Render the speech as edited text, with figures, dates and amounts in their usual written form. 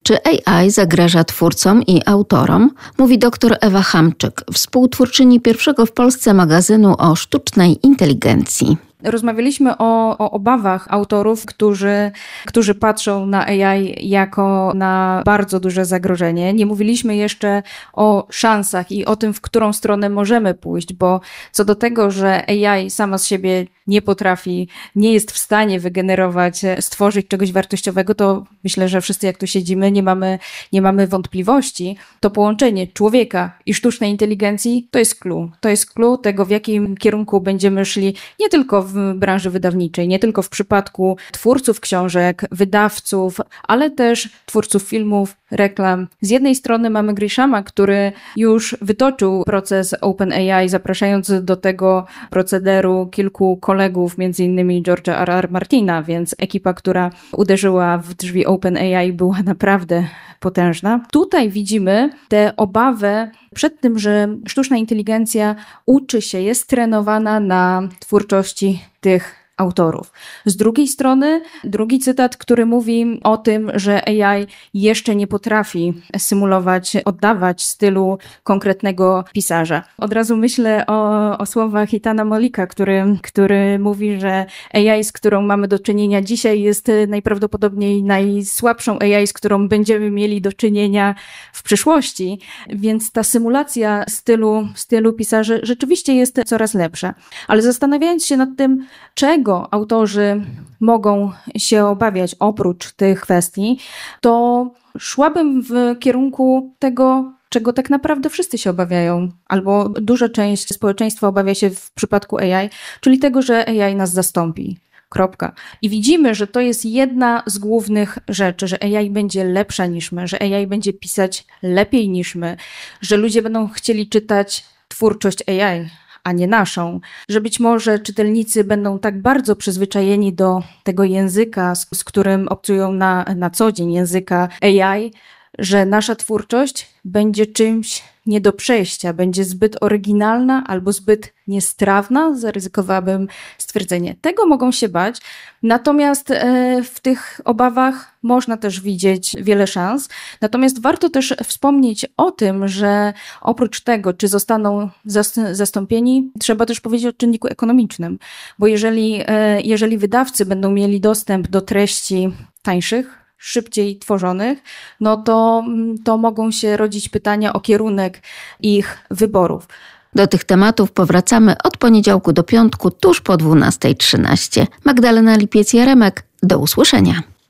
Czy AI zagraża twórcom i autorom? Mówi dr Ewa Hamczyk, współtwórczyni pierwszego w Polsce magazynu o sztucznej inteligencji. Rozmawialiśmy o obawach autorów, którzy patrzą na AI jako na bardzo duże zagrożenie. Nie mówiliśmy jeszcze o szansach i o tym, w którą stronę możemy pójść, bo co do tego, że AI sama z siebie nie potrafi, nie jest w stanie wygenerować, stworzyć czegoś wartościowego, to myślę, że wszyscy jak tu siedzimy nie mamy wątpliwości. To połączenie człowieka i sztucznej inteligencji to jest clue. To jest clue tego, w jakim kierunku będziemy szli nie tylko w branży wydawniczej, nie tylko w przypadku twórców książek, wydawców, ale też twórców filmów, reklam. Z jednej strony mamy Grishama, który już wytoczył proces OpenAI, zapraszając do tego procederu kilku kolegów, między innymi George'a R.R. Martina, więc ekipa, która uderzyła w drzwi OpenAI, była naprawdę potężna. Tutaj widzimy tę obawę przed tym, że sztuczna inteligencja uczy się, jest trenowana na twórczości tych autorów. Z drugiej strony, drugi cytat, który mówi o tym, że AI jeszcze nie potrafi symulować, oddawać stylu konkretnego pisarza. Od razu myślę o słowach Ethana Mollika, który mówi, że AI, z którą mamy do czynienia dzisiaj, jest najprawdopodobniej najsłabszą AI, z którą będziemy mieli do czynienia w przyszłości. Więc ta symulacja stylu pisarzy rzeczywiście jest coraz lepsza. Ale zastanawiając się nad tym, czego autorzy mogą się obawiać oprócz tych kwestii, to szłabym w kierunku tego, czego tak naprawdę wszyscy się obawiają, albo duża część społeczeństwa obawia się w przypadku AI, czyli tego, że AI nas zastąpi. Kropka. I widzimy, że to jest jedna z głównych rzeczy, że AI będzie lepsza niż my, że AI będzie pisać lepiej niż my, że ludzie będą chcieli czytać twórczość AI, a nie naszą, że być może czytelnicy będą tak bardzo przyzwyczajeni do tego języka, z którym obcują na co dzień, języka AI, że nasza twórczość będzie czymś nie do przejścia, będzie zbyt oryginalna albo zbyt niestrawna, zaryzykowałabym stwierdzenie. Tego mogą się bać, natomiast w tych obawach można też widzieć wiele szans. Natomiast warto też wspomnieć o tym, że oprócz tego, czy zostaną zastąpieni, trzeba też powiedzieć o czynniku ekonomicznym, bo jeżeli wydawcy będą mieli dostęp do treści tańszych, szybciej tworzonych, no to mogą się rodzić pytania o kierunek ich wyborów. Do tych tematów powracamy od poniedziałku do piątku, tuż po 12:13. Magdalena Lipiec-Jaremek, do usłyszenia.